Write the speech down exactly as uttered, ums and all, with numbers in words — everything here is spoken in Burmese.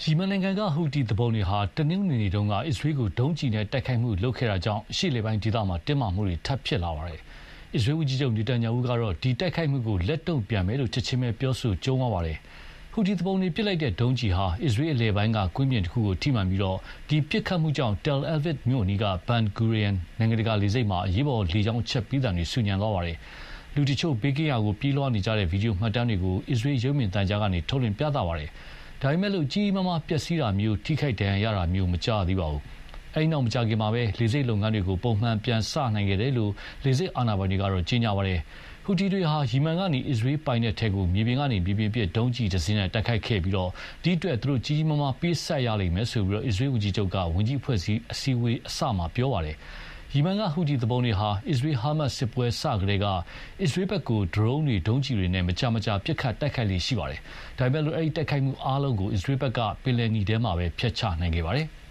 ယီမန်နိုင်ငံကဟူတီသူပုန်တွေဟာတနင်္ဂနွေနေ့တုန်းကအစ္စရေးကိုဒုံးကျည်နဲ့တိုက်ခိုက်မှုလုပ်ခဲ့တာကြောင့်ရှေ့လေပိုင်းဒေသမှာတင်းမာမှုတွေထပ်ဖြစ်လာပါတယ်။အစ္စရေးဝန်ကြီးချုပ်နေတန်ညာဟုကတော့ဒီတိုက်ခိုက်မှုကိုလက်တုံ့ပြန်မယ်လို့ချက်ချင်းပဲပြောဆိုကြုံးသွားပါတယ်။ဟူတီသူပုန်တွေပစ်လိုက်တဲ့ဒုံးကျည်ဟာအစ္စရေးအလယ်ပိုင်းကကွင်းပြင်တစ်ခုကိုထိမှန်ပြီးတော့ဒီပစ်ခတ်မှုကြောင့် Tel Aviv မြို့အနီးက Ben Gurion နိုင်ငံတကာလေဆိပ်မှာအရေးပေါ်လေကြောင်းချက်ပြီးတံတွေဆူညံသွားပါတယ်။လူတချို့ဘေးကင်းရာကိုပြေးလွှားနေကြတဲ့ဗီဒီယိုမှတ်တမ်းတွေကိုအစ္စရေးရုပ်မြင်သံကြားကနေထုတ်လွှင့်ပြသပါတယ်။ဒါပေမဲ့လို့ကြီးကြီးမားမားပျက်စီးတာမျိုးထိခိုက်ဒဏ်ရာရတာမျိုးမကြားသေးပါဘူး။အဲဒီနောက်မကြာခင်မှာပဲလေဆိပ်လုပ်ငန်းတွေကိုပုံမှန်ပြန်စနိုင်ခဲ့တယ်လို့လေဆိပ်အာဏာပိုင်တွေကတော့ကြေညာပါတယ်။ဟူတီတွေဟာယီမန်ကနေအစ္စရေးပိုင်တဲ့ထဲကိုမြေပြင်ကနေမြေပြင်ပစ်ဒုံးကျည်တစ်စင်းနဲ့တိုက်ခိုက်ခဲ့ပြီးတော့ဒီအတွက်သူတို့ကြီးကြီးမားမားပေးဆက်ရလိမ့်မယ်ဆိုပြီးတော့အစ္စရေးဝန်ကြီးချုပ်ကဝန်ကြီးအဖွဲ့စည်းအစည်းအဝေးအစမှာပြောပါတယ်။ယီမန်ကဟူတီသူပုန်တွေဟာအစ္စရေးဟာမတ်စစ်ပွဲစကတည်းကအစ္စရေးဘက်ကိုဒရုန်းတွေဒုံးကျည်တွေနဲ့မကြာမကြာပစ်ခတ်တိုက်ခိုက်လေရှိပါတယ်။ဒါပေမဲ့လို့အဲဒီတိုက်ခိုက်မှုအားလုံးကိုအစ္စရေးဘက်ကပင်လယ်နီထဲမှာပဲဖျက်ချနိုင်ခဲ့ပါတယ်။